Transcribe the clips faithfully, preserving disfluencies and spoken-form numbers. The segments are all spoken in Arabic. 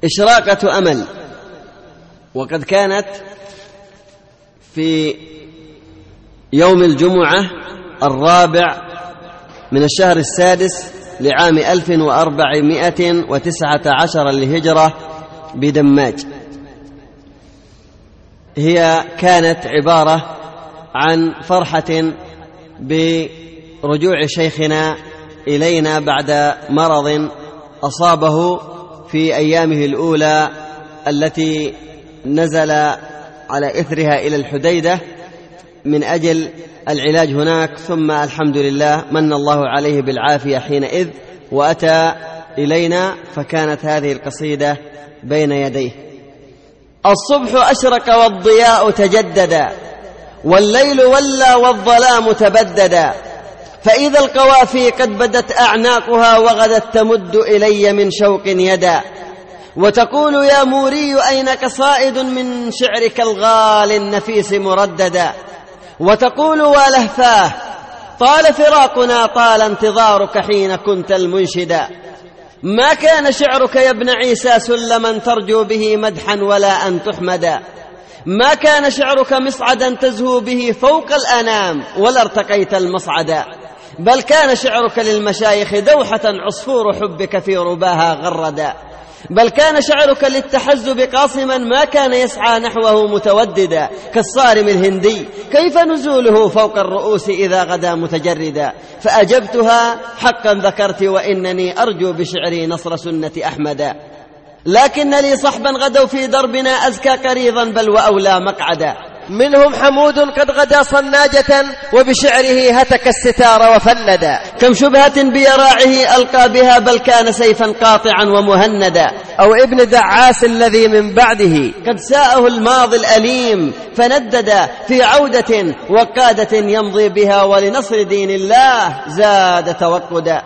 إشراقة أمل. وقد كانت في يوم الجمعة الرابع من الشهر السادس لعام ألف وأربعمائة وتسعة عشر للهجرة بدماج. هي كانت عبارة عن فرحة برجوع شيخنا إلينا بعد مرض أصابه في أيامه الأولى التي نزل على إثرها إلى الحديدة من أجل العلاج هناك، ثم الحمد لله من الله عليه بالعافية حينئذ وأتى إلينا، فكانت هذه القصيدة بين يديه. الصبح أشرق والضياء تجددا، والليل ولى والظلام تبددا، فإذا القوافي قد بدت أعناقها وغدت تمد إلي من شوق يدا، وتقول يا موري أين قصائد من شعرك الغالي النفيس مرددا، وتقول ولهفاه طال فراقنا طال انتظارك حين كنت المنشدا، ما كان شعرك يا ابن عيسى سلما ترجو به مدحا ولا أن تحمدا، ما كان شعرك مصعدا تزهو به فوق الأنام ولا ارتقيت المصعدا، بل كان شعرك للمشايخ دوحة عصفور حبك في رباها غردا، بل كان شعرك للتحزب قاصما ما كان يسعى نحوه متوددا، كالصارم الهندي كيف نزوله فوق الرؤوس إذا غدا متجردا، فأجبتها حقا ذكرت وإنني أرجو بشعري نصر سنة أحمدا، لكن لي صحبا غدوا في دربنا أزكى قريضا بل وأولى مقعدا، منهم حمود قد غدا صناجة وبشعره هتك الستار وفندا، كم شبهة بيراعه ألقى بها بل كان سيفا قاطعا ومهندا، أو ابن دعاس الذي من بعده قد ساءه الماضي الأليم فندد في عودة وقادة يمضي بها ولنصر دين الله زاد توقدا.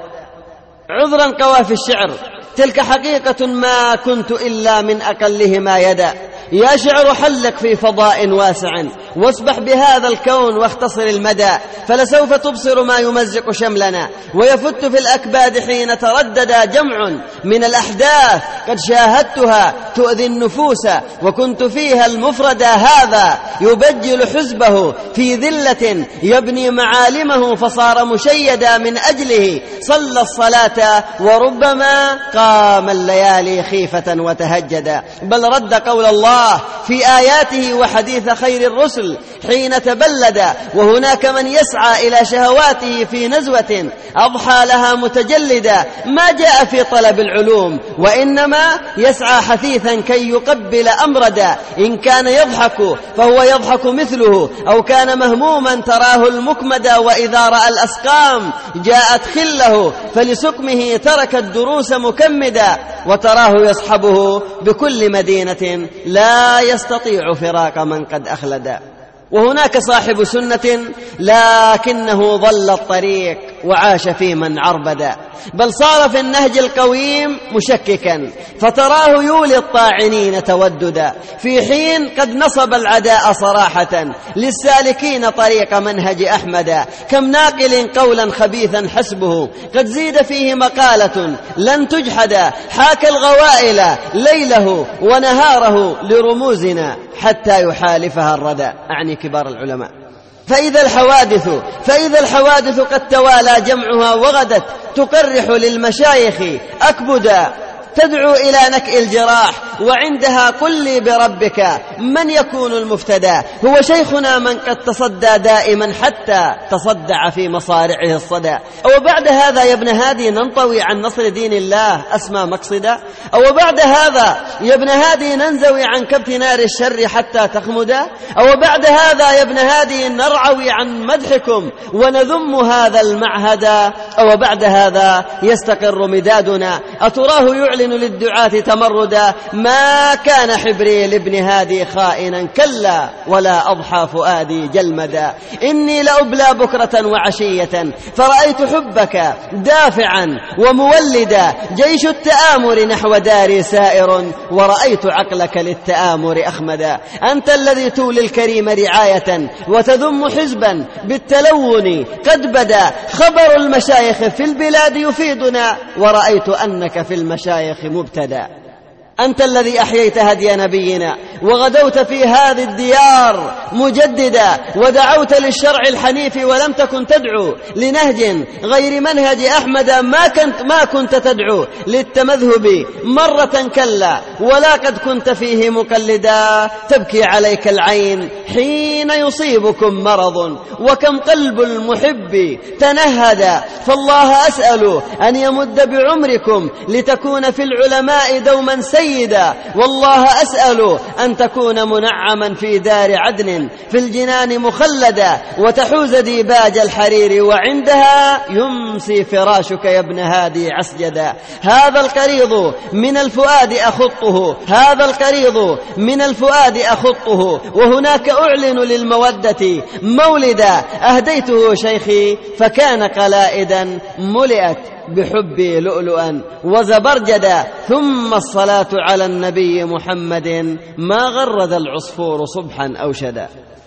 عذرا قوافي الشعر تلك حقيقة ما كنت إلا من أقلهما يدا، يا شعر حلق في فضاء واسع واسبح بهذا الكون واختصر المدى، فلسوف تبصر ما يمزق شملنا ويفت في الأكباد حين تردد جمع من الأحداث قد شاهدتها تؤذي النفوس وكنت فيها المفرد، هذا يبجل حزبه في ذلة يبني معالمه فصار مشيدا، من أجله صلى الصلاة وربما قام الليالي خيفة وتهجدا، بل رد قول الله في آياته وحديث خير الرسل حين تبلد، وهناك من يسعى إلى شهواته في نزوة أضحى لها متجلدا، ما جاء في طلب العلوم وإنما يسعى حثيثا كي يقبل أمردا، إن كان يضحك فهو يضحك مثله، أو كان مهموما تراه المكمدا، وإذا رأى الأسقام جاءت خله فلسقمه ترك الدروس مكمدا، وتراه يصحبه بكل مدينة لا يستطيع فراق من قد أخلدا. وهناك صاحب سنة لكنه ضل الطريق وعاش في من عربدا، بل صار في النهج القويم مشككا فتراه يولي الطاعنين توددا، في حين قد نصب العداء صراحة للسالكين طريق منهج أحمدا، كم ناقل قولا خبيثا حسبه قد زيد فيه مقالة لن تجحدا، حاك الغوائل ليله ونهاره لرموزنا حتى يحالفها الردى، أعني كبار العلماء. فإذا الحوادث فإذا الحوادث قد توالى جمعها وغدت تقرح للمشايخ أكبدا، تدعو إلى نكء الجراح وعندها قل لي بربك من يكون المفتدى، هو شيخنا من قد تصدى دائما حتى تصدع في مصارعه الصدى، أو بعد هذا يا ابن هادي ننطوي عن نصر دين الله أسمى مقصدا، أو بعد هذا يا ابن هادي ننزوي عن كبت نار الشر حتى تخمدا، أو بعد هذا يا ابن هادي نرعوي عن مدحكم ونذم هذا المعهد، أو بعد هذا يستقر مدادنا، أتراه يعلن للدعاة تمردا، ما كان حبري لابن هادي خائنا كلا ولا أضحى فؤادي جلمدا، إني لأبلى بكرة وعشية فرأيت حبك دافعا ومولدا، جيش التآمر نحو داري سائر ورأيت عقلك للتآمر أخمدا، أنت الذي تولي الكريم رعاية وتذم حزبا بالتلون قد بدا، خبر المشايخ في البلاد يفيدنا ورأيت أنك في المشايخ مبتدا. أنت الذي أحييت هدي نبينا وغدوت في هذه الديار مجددا ودعوت للشرع الحنيف ولم تكن تدعو لنهج غير منهج أحمد ما كنت, ما كنت تدعو للتمذهب مرة كلا ولا قد كنت فيه مقلدا. تبكي عليك العين حين يصيبكم مرض وكم قلب المحب تنهدا. فالله أسأل أن يمد بعمركم لتكون في العلماء دوما سيدا. والله أسأل أن تكون منعما في دار عدن في الجنان مخلدا وتحوز ديباج الحرير وعندها يمسي فراشك يا ابن هادي عسجدا. هذا القريض من الفؤاد أخطه هذا القريض من الفؤاد أخطه وهناك أعلن للمودة مولدا. أهديته شيخي فكان قلائدا ملئت بحبي لؤلؤا وزبرجدا. ثم الصلاة على النبي محمد ما غرد العصفور صبحا أو شدا.